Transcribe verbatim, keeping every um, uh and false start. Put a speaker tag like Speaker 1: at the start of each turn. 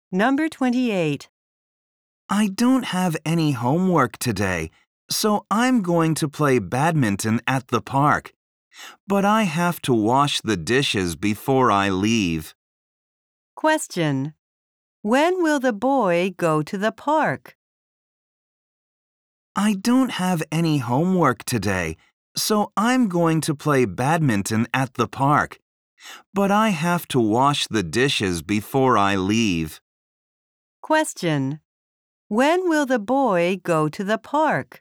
Speaker 1: Number twenty-eight.
Speaker 2: I don't have any homework today, so I'm going to play badminton at the park. But I have to wash the dishes before I leave.
Speaker 1: Question. When will the boy go to the park?
Speaker 2: I don't have any homework today, so I'm going to play badminton at the park. But I have to wash the dishes before I leave.
Speaker 1: Question. When will the boy go to the park?